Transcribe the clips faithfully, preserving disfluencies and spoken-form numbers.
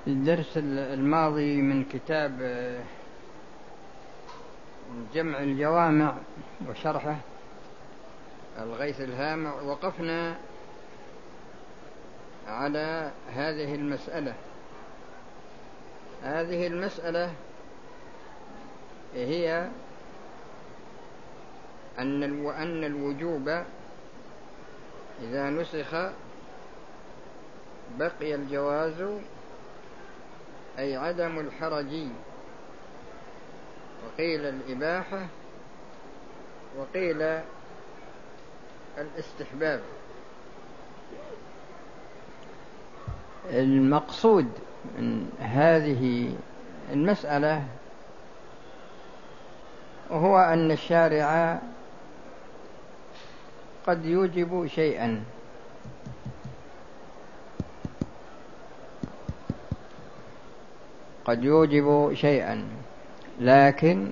الدرس الماضي من كتاب جمع الجوامع وشرحه الغيث الهامع وقفنا على هذه المسألة. هذه المسألة هي أن وأن الوجوب إذا نسخ بقي الجواز، أي عدم الحرج، وقيل الإباحة، وقيل الاستحباب. المقصود من هذه المسألة هو أن الشارع قد يوجب شيئا قد يوجب شيئا لكن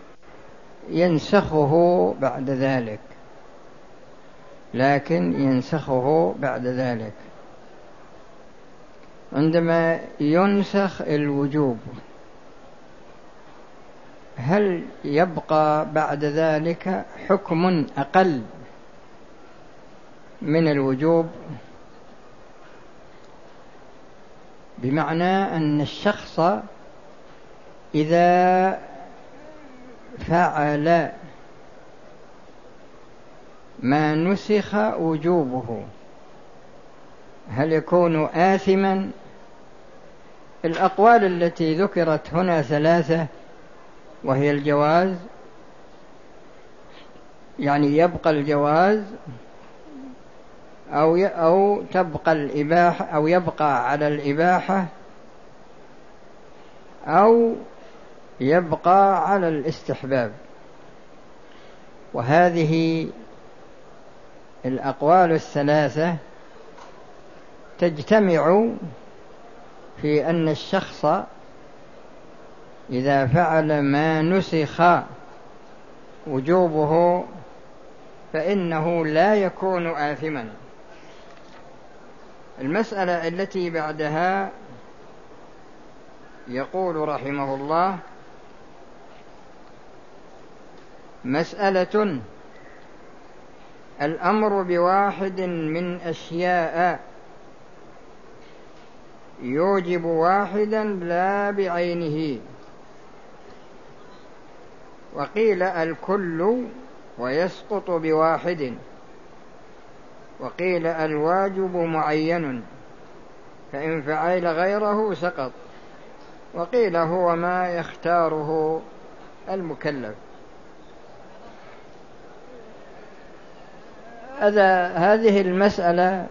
ينسخه بعد ذلك لكن ينسخه بعد ذلك عندما ينسخ الوجوب، هل يبقى بعد ذلك حكم أقل من الوجوب؟ بمعنى أن الشخص إذا فعل ما نسخ وجوبه هل يكون آثما؟ الأقوال التي ذكرت هنا ثلاثة، وهي الجواز، يعني يبقى الجواز، أو أو تبقى الإباحة، أو يبقى على الإباحة، أو يبقى على الاستحباب. وهذه الأقوال الثلاثة تجتمع في أن الشخص إذا فعل ما نسخ وجوبه فإنه لا يكون آثما. المسألة التي بعدها يقول رحمه الله: مسألة الأمر بواحد من أشياء يوجب واحدا لا بعينه، وقيل الكل ويسقط بواحد، وقيل الواجب معين فإن فعل غيره سقط، وقيل هو ما يختاره المكلف. هذه المسألة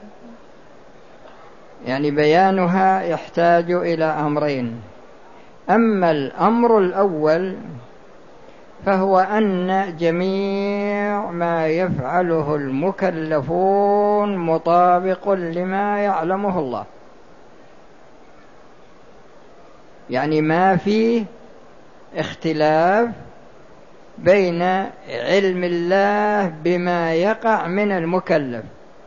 يعني بيانها يحتاج إلى أمرين. أما الأمر الأول فهو أن جميع ما يفعله المكلفون مطابق لما يعلمه الله، يعني ما فيه اختلاف بين علم الله بما يقع من المكلف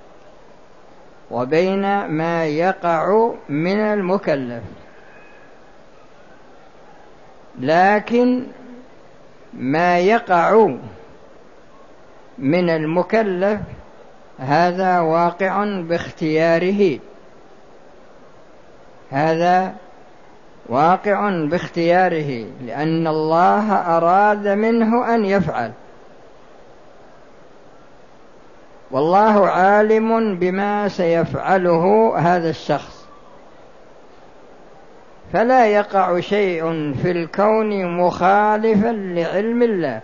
وبين ما يقع من المكلف، لكن ما يقع من المكلف هذا واقع باختياره هذا واقع باختياره لأن الله أراد منه أن يفعل، والله عالم بما سيفعله هذا الشخص، فلا يقع شيء في الكون مخالفا لعلم الله.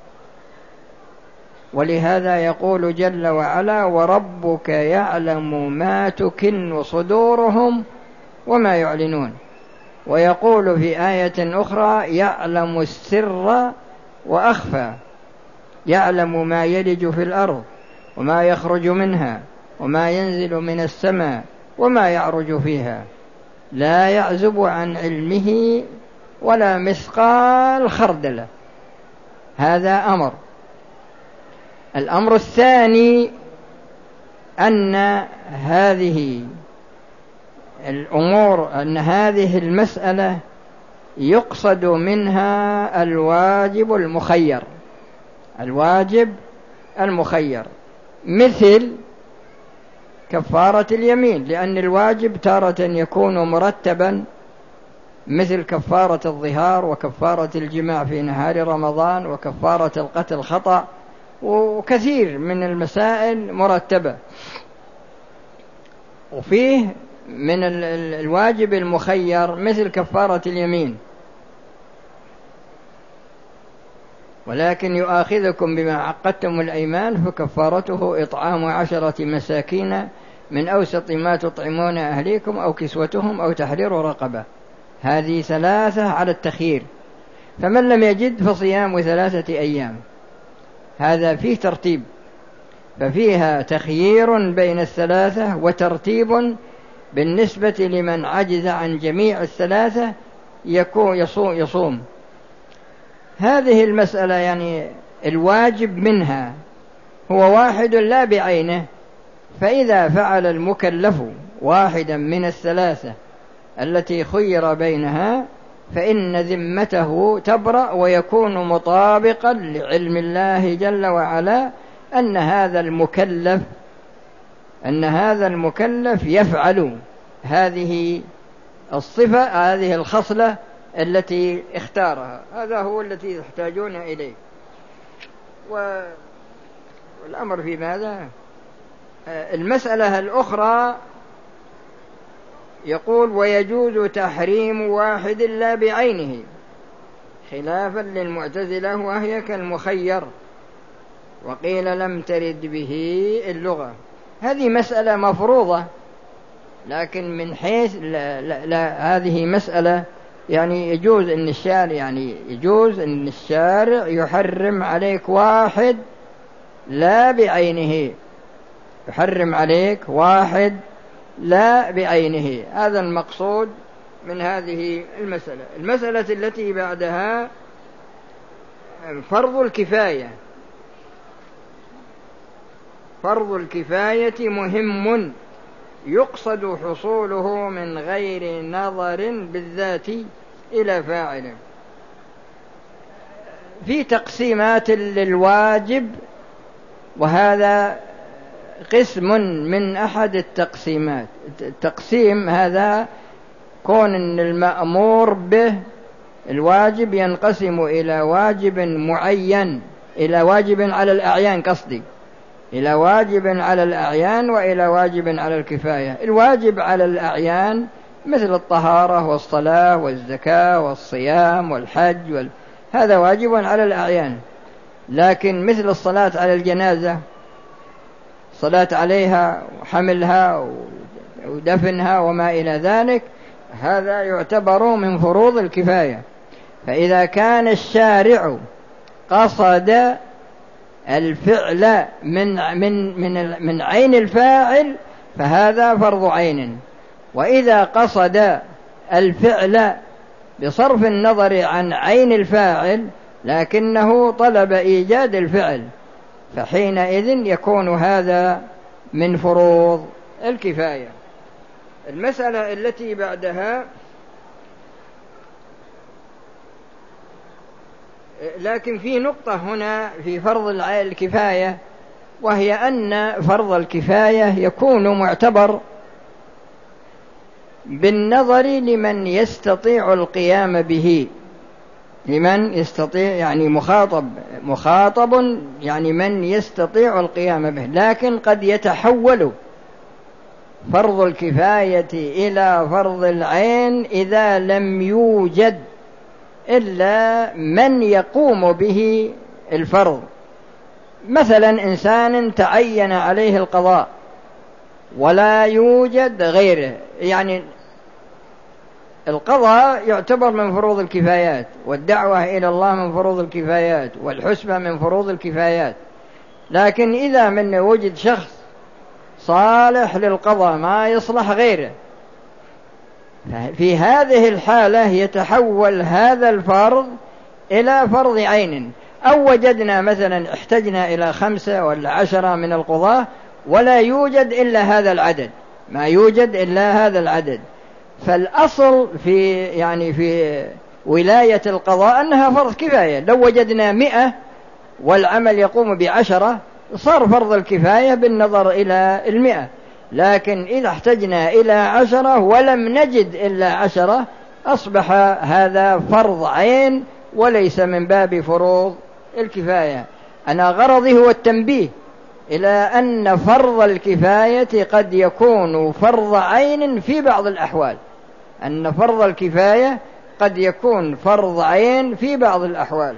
ولهذا يقول جل وعلا: وربك يعلم ما تكن صدورهم وما يعلنون. ويقول في آية أخرى: يعلم السر وأخفى، يعلم ما يلج في الأرض وما يخرج منها وما ينزل من السماء وما يعرج فيها، لا يعزب عن علمه ولا مثقال خردلة. هذا أمر. الأمر الثاني أن هذه الأمور أن هذه المسألة يقصد منها الواجب المخير، الواجب المخير مثل كفارة اليمين، لأن الواجب تارة يكون مرتبا مثل كفارة الظهار وكفارة الجماع في نهار رمضان وكفارة القتل خطأ، وكثير من المسائل مرتبة. وفيه من الواجب المخير مثل كفارة اليمين، ولكن يؤاخذكم بما عقدتم الأيمان فكفارته إطعام عشرة مساكين من أوسط ما تطعمون أهليكم أو كسوتهم أو تحرير رقبة. هذه ثلاثة على التخيير، فمن لم يجد فصيام ثلاثة أيام. هذا فيه ترتيب، ففيها تخيير بين الثلاثة وترتيب بالنسبة لمن عجز عن جميع الثلاثة يكون يصوم, يصوم. هذه المسألة يعني الواجب منها هو واحد لا بعينه، فإذا فعل المكلف واحدا من الثلاثة التي خير بينها فإن ذمته تبرأ، ويكون مطابقا لعلم الله جل وعلا أن هذا المكلف أن هذا المكلف يفعل هذه الصفة، هذه الخصلة التي اختارها. هذا هو التي يحتاجون إليه. والأمر في ماذا؟ المسألة الأخرى يقول ويجوز تحريم واحد لا بعينه خلافا للمعتزلة وهي كالمخير، وقيل لم ترد به اللغة. هذه مسألة مفروضة، لكن من حيث لا لا لا هذه مسألة يعني يجوز أن الشارع يعني يجوز أن الشارع يحرم عليك واحد لا بعينه، يحرم عليك واحد لا بعينه. هذا المقصود من هذه المسألة. المسألة التي بعدها فرض الكفاية. فرض الكفاية مهم يقصد حصوله من غير نظر بالذات إلى فاعله. في تقسيمات للواجب، وهذا قسم من أحد التقسيمات. التقسيم هذا كون أن المأمور به الواجب ينقسم إلى واجب معين، إلى واجب على الأعيان قصدي إلى واجب على الأعيان وإلى واجب على الكفاية. الواجب على الأعيان مثل الطهارة والصلاة والزكاة والصيام والحج وال... هذا واجب على الأعيان. لكن مثل الصلاة على الجنازة، صلاة عليها وحملها ودفنها وما إلى ذلك، هذا يعتبر من فروض الكفاية. فإذا كان الشارع قصد الفعل من من من من عين الفاعل فهذا فرض عين، وإذا قصد الفعل بصرف النظر عن عين الفاعل لكنه طلب إيجاد الفعل فحينئذ يكون هذا من فروض الكفاية. المسألة التي بعدها، لكن في نقطة هنا في فرض الكفاية، وهي أن فرض الكفاية يكون معتبر بالنظر لمن يستطيع القيام به، لمن يستطيع يعني مخاطب مخاطب يعني من يستطيع القيام به. لكن قد يتحول فرض الكفاية إلى فرض العين إذا لم يوجد إلا من يقوم به الفرض. مثلا إنسان تعين عليه القضاء ولا يوجد غيره، يعني القضاء يعتبر من فروض الكفايات، والدعوة إلى الله من فروض الكفايات، والحسبة من فروض الكفايات. لكن إذا من وجد شخص صالح للقضاء ما يصلح غيره، في هذه الحالة يتحول هذا الفرض إلى فرض عين. أو وجدنا مثلا احتجنا إلى خمسة ولا عشرة من القضاة ولا يوجد إلا هذا العدد، ما يوجد إلا هذا العدد، فالأصل في يعني في ولاية القضاء أنها فرض كفاية. لو وجدنا مئة والعمل يقوم بعشرة صار فرض الكفاية بالنظر إلى المئة، لكن إذا احتجنا إلى عشرة ولم نجد إلا عشرة أصبح هذا فرض عين وليس من باب فروض الكفاية. أنا غرضي هو التنبيه إلى أن فرض الكفاية قد يكون فرض عين في بعض الأحوال، أن فرض الكفاية قد يكون فرض عين في بعض الأحوال.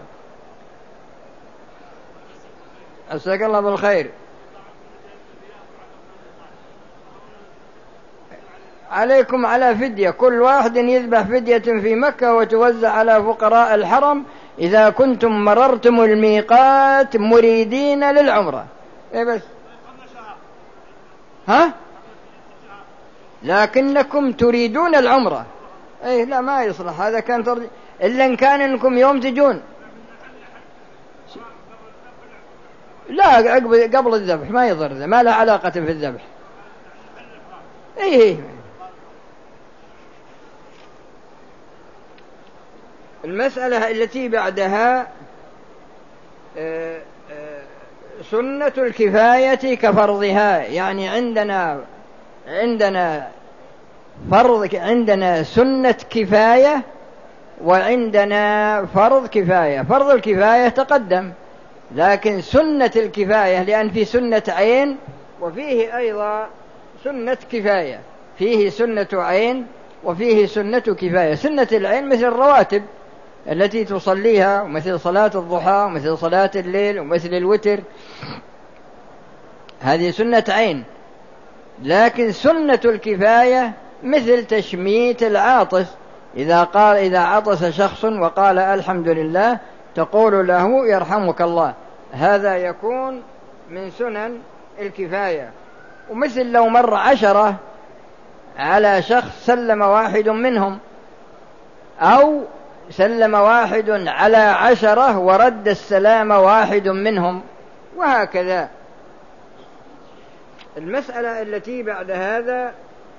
أسألك الله بالخير. عليكم على فدية، كل واحد يذبح فدية في مكة وتوزع على فقراء الحرم إذا كنتم مررتم الميقات مريدين للعمرة. إيه بس ها لكنكم تريدون العمرة. إيه لا ما يصلح هذا، كان ترجي إلا إن كان إنكم يوم تجون. لا قبل الذبح ما يضر، ما له علاقة في الذبح. إيه المسألة التي بعدها سنة الكفاية كفرضها، يعني عندنا عندنا فرض، عندنا سنة كفاية وعندنا فرض كفاية. فرض الكفاية تقدم، لكن سنة الكفاية لأن في سنة عين وفيه أيضا سنة كفاية، فيه سنة عين وفيه سنة كفاية. سنة العين مثل الرواتب التي تصليها، ومثل صلاة الضحى ومثل صلاة الليل ومثل الوتر، هذه سنة عين. لكن سنة الكفاية مثل تشميت العاطس، إذا قال إذا عطس شخص وقال الحمد لله تقول له يرحمك الله، هذا يكون من سنن الكفاية. ومثل لو مر عشرة على شخص سلم واحد منهم، أو سلم واحد على عشرة ورد السلام واحد منهم، وهكذا. المسألة التي بعد هذا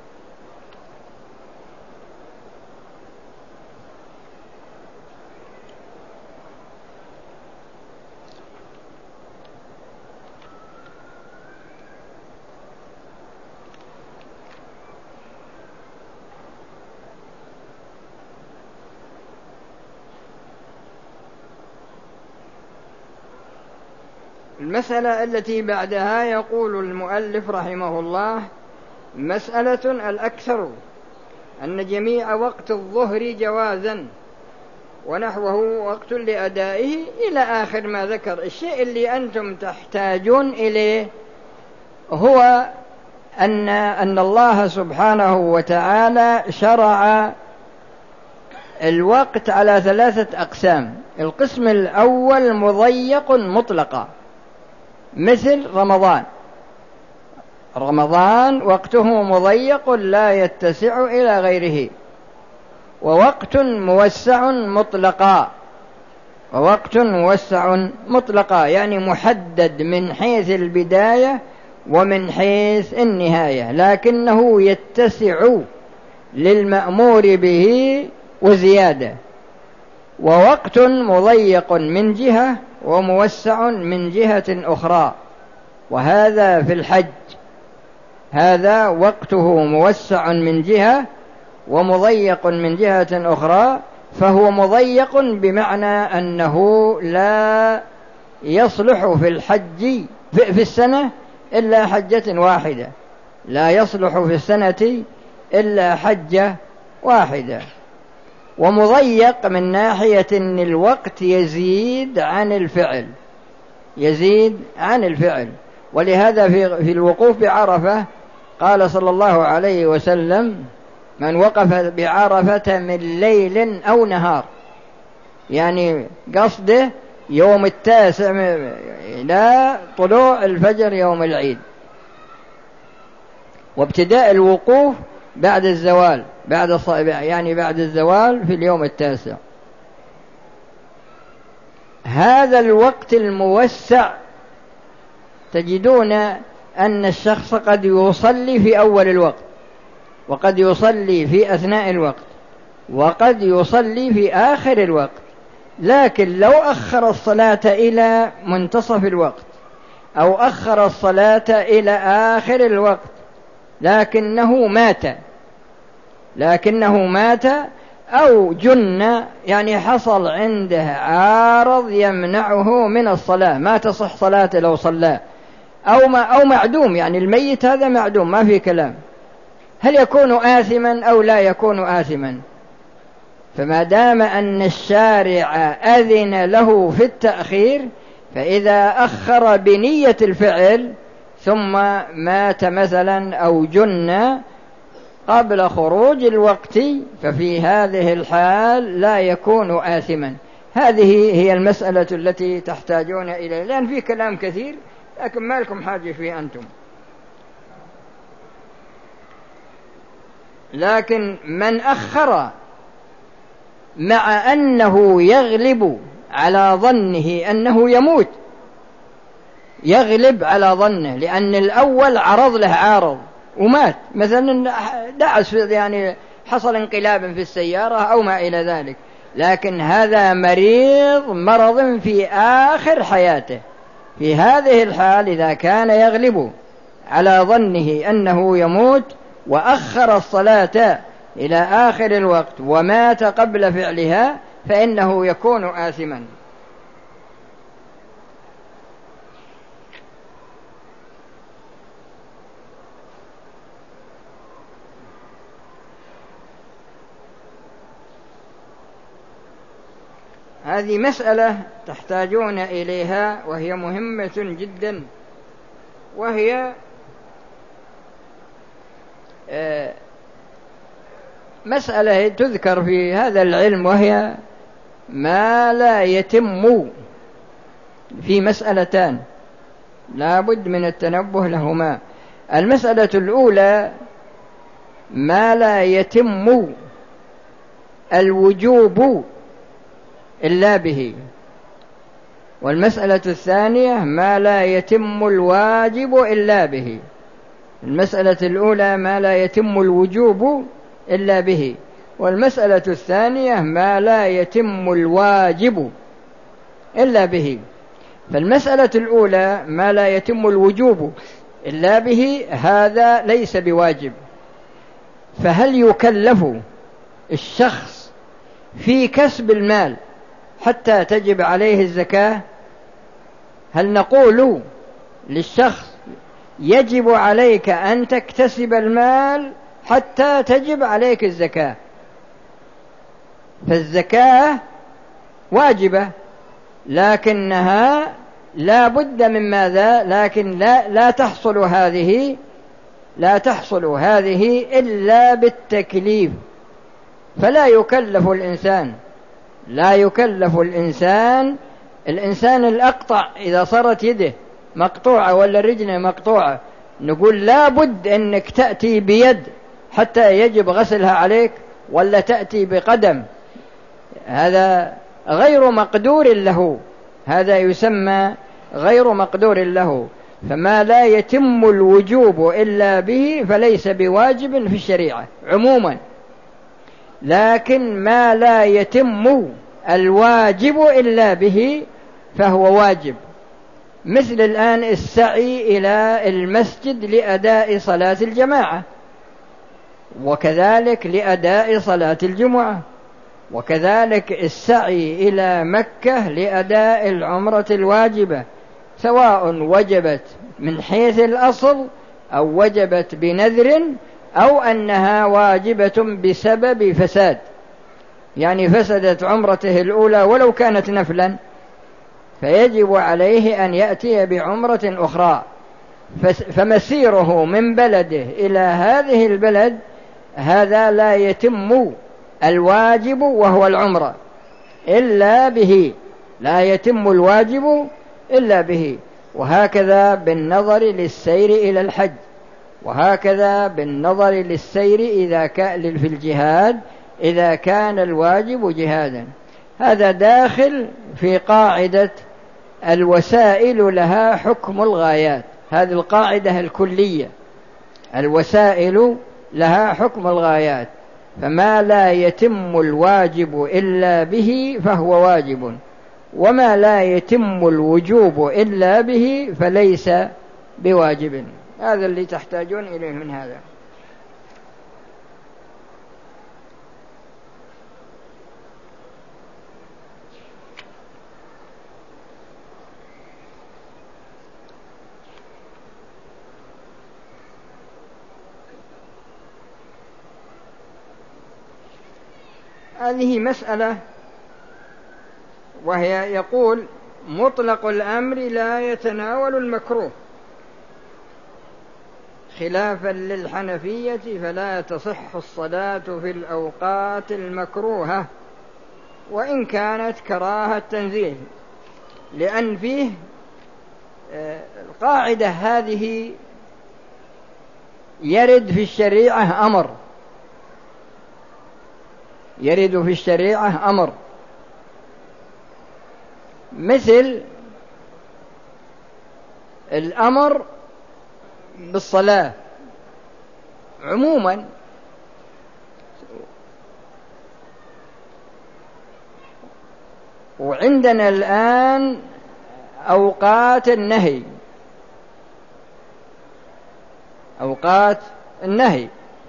المسألة التي بعدها يقول المؤلف رحمه الله: مسألة الأكثر أن جميع وقت الظهر جوازا ونحوه وقت لأدائه إلى آخر ما ذكر. الشيء اللي أنتم تحتاجون إليه هو أن أن الله سبحانه وتعالى شرع الوقت على ثلاثة أقسام. القسم الأول مضيق مطلقا، مثل رمضان. رمضان وقته مضيق لا يتسع إلى غيره. ووقت موسع مطلقا، ووقت موسع مطلقا يعني محدد من حيث البداية ومن حيث النهاية، لكنه يتسع للمأمور به وزيادة. ووقت مضيق من جهة وموسع من جهة أخرى، وهذا في الحج، هذا وقته موسع من جهة ومضيق من جهة أخرى. فهو مضيق بمعنى أنه لا يصلح في الحج في السنة إلا حجة واحدة، لا يصلح في السنة إلا حجة واحدة. ومضيق من ناحية أن الوقت يزيد عن الفعل، يزيد عن الفعل. ولهذا في, في الوقوف بعرفة قال صلى الله عليه وسلم: من وقف بعرفة من ليل أو نهار، يعني قصده يوم التاسع إلى طلوع الفجر يوم العيد، وابتداء الوقوف بعد الزوال، بعد يعني بعد الزوال في اليوم التاسع. هذا الوقت الموسع تجدون أن الشخص قد يصلي في أول الوقت وقد يصلي في أثناء الوقت وقد يصلي في آخر الوقت، لكن لو أخر الصلاة إلى منتصف الوقت أو أخر الصلاة إلى آخر الوقت لكنه مات لكنه مات أو جن، يعني حصل عنده عارض يمنعه من الصلاة، ما تصح صلاة لو صلى، أو ما أو معدوم، يعني الميت هذا معدوم ما في كلام، هل يكون آثما أو لا يكون آثما؟ فما دام أن الشارع أذن له في التأخير، فإذا أخر بنية الفعل ثم مات مثلا أو جن قبل خروج الوقت، ففي هذه الحال لا يكون آثما. هذه هي المسألة التي تحتاجون إليها، لأن في كلام كثير لكن ما لكم حاجة فيه أنتم. لكن من أخر مع أنه يغلب على ظنه أنه يموت، يغلب على ظنه، لأن الأول عرض له عارض ومات، مثلا دعس يعني حصل انقلاب في السيارة أو ما إلى ذلك، لكن هذا مريض مرض في آخر حياته، في هذه الحال إذا كان يغلب على ظنه أنه يموت وأخر الصلاة إلى آخر الوقت ومات قبل فعلها فإنه يكون آثما. هذه مسألة تحتاجون إليها وهي مهمة جدا، وهي مسألة تذكر في هذا العلم، وهي ما لا يتم في مسألتان لا بد من التنبه لهما. المسألة الأولى ما لا يتم الوجوب إلا به، والمسألة الثانية ما لا يتم الواجب إلا به. المسألة الأولى ما لا يتم الوجوب إلا به، والمسألة الثانية ما لا يتم الواجب إلا به. فالمسألة الأولى ما لا يتم الوجوب إلا به هذا ليس بواجب، فهل يكلف الشخص في كسب المال حتى تجب عليه الزكاة؟ هل نقول للشخص يجب عليك أن تكتسب المال حتى تجب عليك الزكاة؟ فالزكاة واجبة لكنها لا بد من ماذا؟ لكن لا, لا تحصل هذه لا تحصل هذه إلا بالتكليف، فلا يكلف الإنسان لا يكلف الإنسان الإنسان الأقطع إذا صارت يده مقطوعة ولا رجله مقطوعة، نقول لا بد أنك تأتي بيد حتى يجب غسلها عليك، ولا تأتي بقدم؟ هذا غير مقدور له، هذا يسمى غير مقدور له. فما لا يتم الوجوب إلا به فليس بواجب في الشريعة عموما، لكن ما لا يتم الواجب إلا به فهو واجب، مثل الآن السعي إلى المسجد لأداء صلاة الجماعة، وكذلك لأداء صلاة الجمعة، وكذلك السعي إلى مكة لأداء العمرة الواجبة، سواء وجبت من حيث الأصل أو وجبت بنذر أو أنها واجبة بسبب فساد، يعني فسدت عمرته الأولى ولو كانت نفلا، فيجب عليه أن يأتي بعمرة أخرى، فمسيره من بلده إلى هذه البلد هذا لا يتم الواجب وهو العمرة إلا به، لا يتم الواجب إلا به. وهكذا بالنظر للسير إلى الحج، وهكذا بالنظر للسير إذا كان في الجهاد إذا كان الواجب جهادا. هذا داخل في قاعدة الوسائل لها حكم الغايات، هذه القاعدة الكلية، الوسائل لها حكم الغايات، فما لا يتم الواجب إلا به فهو واجب، وما لا يتم الوجوب إلا به فليس بواجب. هذا اللي تحتاجون إليه من هذا. هذه مسألة، وهي يقول مطلق الأمر لا يتناول المكروه، خلافا للحنفية فلا تصح الصلاة في الأوقات المكروهة وإن كانت كراهة تنزيه، لأن فيه القاعدة هذه يرد في الشريعة أمر، يرد في الشريعة أمر، مثل الأمر بالصلاة عموما، وعندنا الآن أوقات النهي، أوقات النهي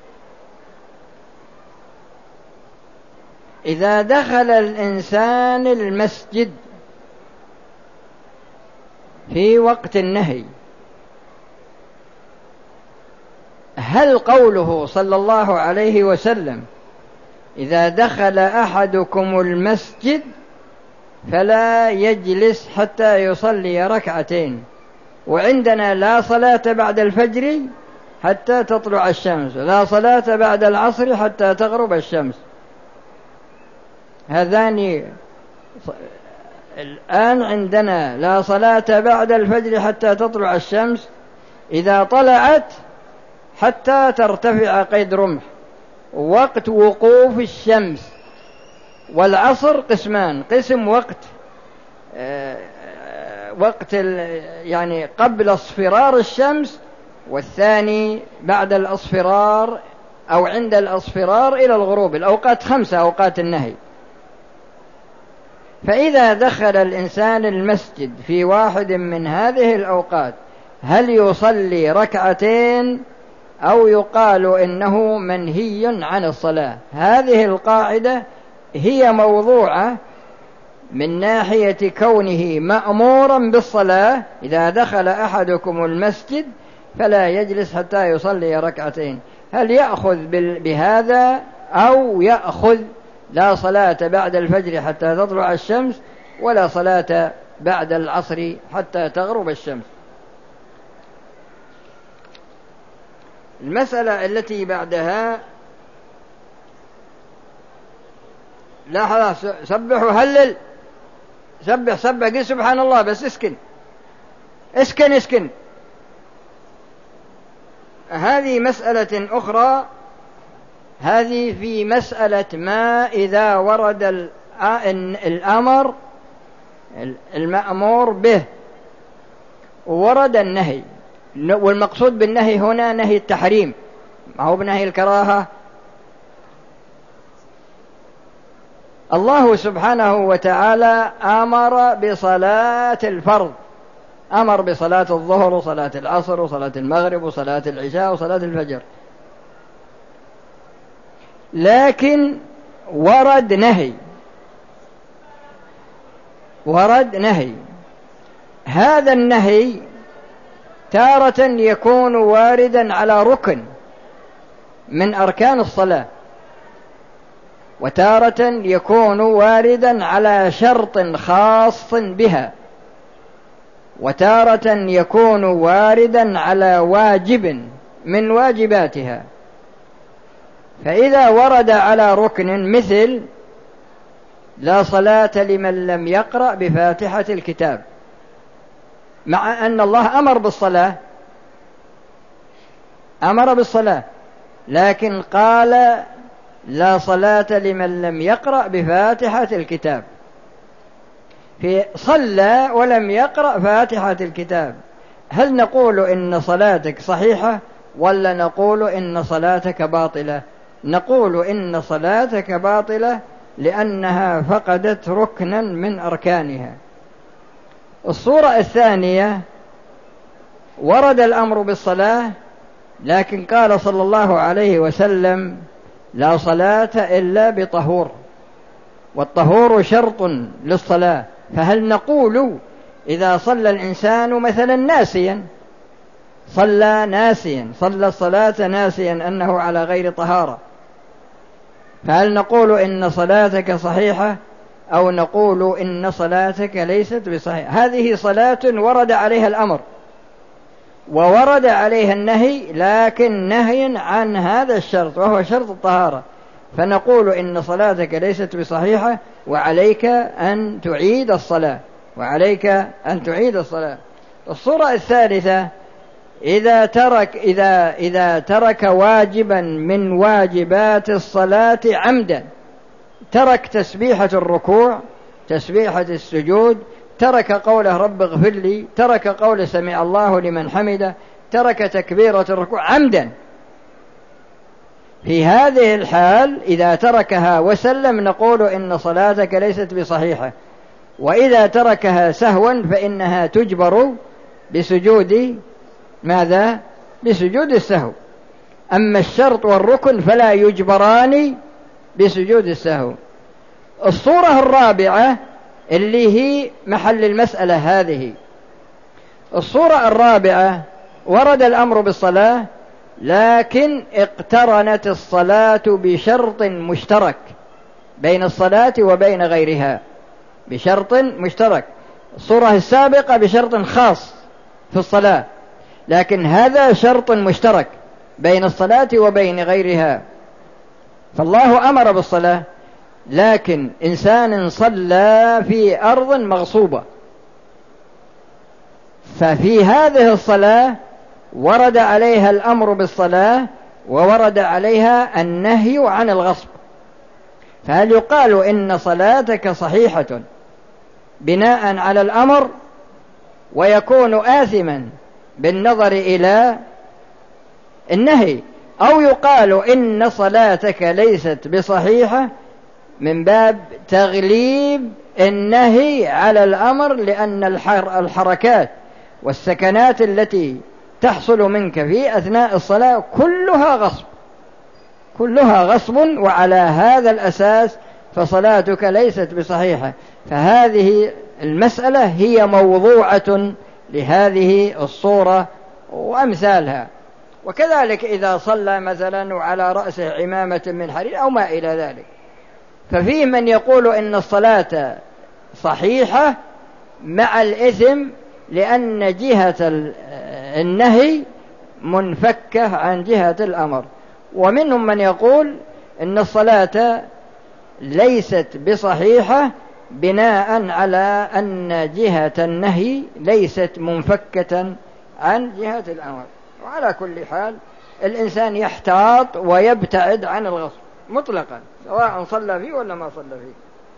إذا دخل الإنسان المسجد في وقت النهي، هل قوله صلى الله عليه وسلم إذا دخل أحدكم المسجد فلا يجلس حتى يصلي ركعتين، وعندنا لا صلاة بعد الفجر حتى تطلع الشمس، لا صلاة بعد العصر حتى تغرب الشمس، هذان الآن عندنا لا صلاة بعد الفجر حتى تطلع الشمس، إذا طلعت حتى ترتفع قيد رمح وقت وقوف الشمس. والعصر قسمان، قسم وقت آه وقت يعني قبل اصفرار الشمس، والثاني بعد الاصفرار أو عند الاصفرار إلى الغروب، الأوقات خمسة أوقات النهي. فإذا دخل الإنسان المسجد في واحد من هذه الأوقات هل يصلي ركعتين أو يقال إنه منهي عن الصلاة؟ هذه القاعدة هي موضوعة من ناحية كونه مأمورا بالصلاة، إذا دخل أحدكم المسجد فلا يجلس حتى يصلي ركعتين، هل يأخذ بهذا أو يأخذ لا صلاة بعد الفجر حتى تطلع الشمس ولا صلاة بعد العصر حتى تغرب الشمس؟ المسألة التي بعدها، لا خلاص سبحوا هلل، سبح سبح قل سبحان الله، بس اسكن اسكن اسكن. هذه مسألة أخرى، هذه في مسألة ما إذا ورد الأمر المأمور به ورد النهي، والمقصود بالنهي هنا نهي التحريم، ما هو بنهي الكراهة. الله سبحانه وتعالى أمر بصلاة الفرض، أمر بصلاة الظهر وصلاة العصر وصلاة المغرب وصلاة العشاء وصلاة الفجر، لكن ورد نهي، ورد نهي. هذا النهي تارة يكون واردا على ركن من أركان الصلاة، وتارة يكون واردا على شرط خاص بها، وتارة يكون واردا على واجب من واجباتها. فإذا ورد على ركن مثل لا صلاة لمن لم يقرأ بفاتحة الكتاب، مع أن الله أمر بالصلاة، أمر بالصلاة، لكن قال لا صلاة لمن لم يقرأ بفاتحة الكتاب، في صلى ولم يقرأ فاتحة الكتاب، هل نقول إن صلاتك صحيحة ولا نقول إن صلاتك باطلة؟ نقول إن صلاتك باطلة لأنها فقدت ركنا من أركانها. الصورة الثانية ورد الأمر بالصلاة، لكن قال صلى الله عليه وسلم لا صلاة إلا بطهور، والطهور شرط للصلاة. فهل نقول إذا صلى الإنسان مثلا ناسيا، صلى ناسيا، صلى الصلاة ناسيا أنه على غير طهارة، فهل نقول إن صلاتك صحيحة أو نقول إن صلاتك ليست بصحيحة؟ هذه صلاة ورد عليها الأمر وورد عليها النهي، لكن نهي عن هذا الشرط وهو شرط الطهارة، فنقول إن صلاتك ليست بصحيحة وعليك أن تعيد الصلاة، وعليك أن تعيد الصلاة. الصورة الثالثة إذا ترك إذا إذا ترك واجبا من واجبات الصلاة عمدا، ترك تسبيحة الركوع، تسبيحة السجود، ترك قوله رب اغفر لي، ترك قول سمع الله لمن حمده، ترك تكبيرة الركوع عمدا، في هذه الحال إذا تركها وسلم نقول إن صلاتك ليست بصحيحة. وإذا تركها سهوا فإنها تجبر بسجود ماذا؟ بسجود السهو. أما الشرط والركن فلا يجبران بسجود السهو. الصورة الرابعة اللي هي محل المسألة هذه، الصورة الرابعة ورد الأمر بالصلاة، لكن اقترنت الصلاة بشرط مشترك بين الصلاة وبين غيرها، بشرط مشترك. الصورة السابقة بشرط خاص في الصلاة، لكن هذا شرط مشترك بين الصلاة وبين غيرها. فالله أمر بالصلاة، لكن إنسان صلى في أرض مغصوبة، ففي هذه الصلاة ورد عليها الأمر بالصلاة وورد عليها النهي عن الغصب، فهل يقال إن صلاتك صحيحة بناء على الأمر ويكون آثما بالنظر إلى النهي، أو يقال إن صلاتك ليست بصحيحة من باب تغليب النهي على الأمر، لأن الحركات والسكنات التي تحصل منك في أثناء الصلاة كلها غصب، كلها غصب، وعلى هذا الأساس فصلاتك ليست بصحيحة. فهذه المسألة هي موضوعة لهذه الصورة وأمثالها. وكذلك إذا صلى مثلا وعلى رأسه عمامة من حرير أو ما إلى ذلك، ففيه من يقول إن الصلاة صحيحة مع الإثم لأن جهة النهي منفكة عن جهة الأمر، ومنهم من يقول إن الصلاة ليست بصحيحة بناء على أن جهة النهي ليست منفكة عن جهة الأمر. وعلى كل حال الإنسان يحتاط ويبتعد عن الغصب مطلقا، سواء صلى فيه ولا ما صلى فيه.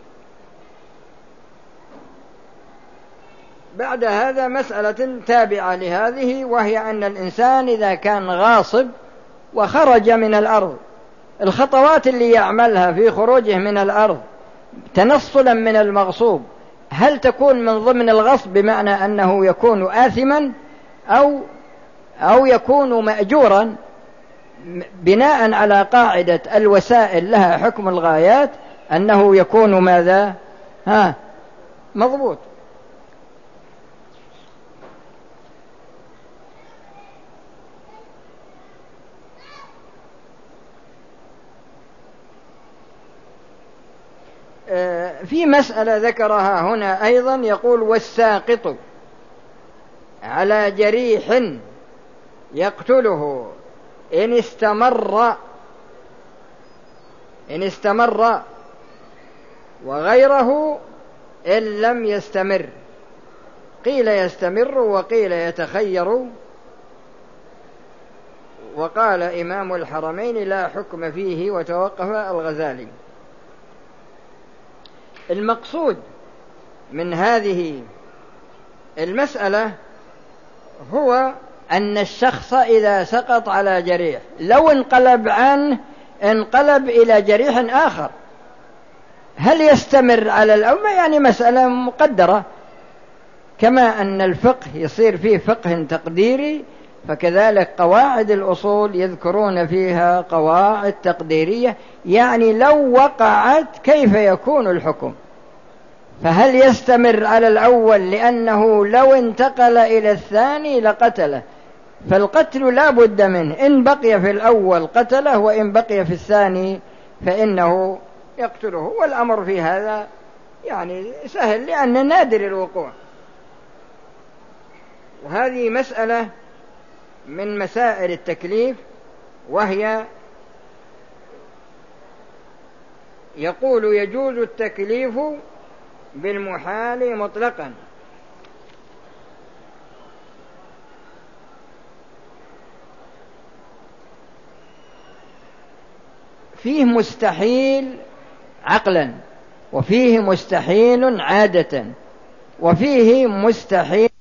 بعد هذا مسألة تابعة لهذه، وهي أن الإنسان إذا كان غاصب وخرج من الأرض، الخطوات اللي يعملها في خروجه من الأرض تنصلا من المغصوب، هل تكون من ضمن الغصب بمعنى أنه يكون آثما أو أو يكون مأجورا بناء على قاعدة الوسائل لها حكم الغايات، أنه يكون ماذا؟ ها مضبوط. في مسألة ذكرها هنا أيضا، يقول والساقط على جريح يقتله إن استمر إن استمر وغيره إن لم يستمر، قيل يستمر وقيل يتخير، وقال إمام الحرمين لا حكم فيه وتوقف الغزالي. المقصود من هذه المسألة هو أن الشخص إذا سقط على جريح لو انقلب عنه انقلب إلى جريح آخر، هل يستمر على الأول؟ يعني مسألة مقدرة، كما أن الفقه يصير فيه فقه تقديري، فكذلك قواعد الأصول يذكرون فيها قواعد تقديرية، يعني لو وقعت كيف يكون الحكم، فهل يستمر على الأول لأنه لو انتقل إلى الثاني لقتله، فالقتل لا بد منه، إن بقي في الأول قتله وإن بقي في الثاني فإنه يقتله، والأمر في هذا يعني سهل لأن نادر الوقوع. وهذه مسألة من مسائل التكليف، وهي يقول يجوز التكليف بالمحال مطلقا، فيه مستحيل عقلا، وفيه مستحيل عادة، وفيه مستحيل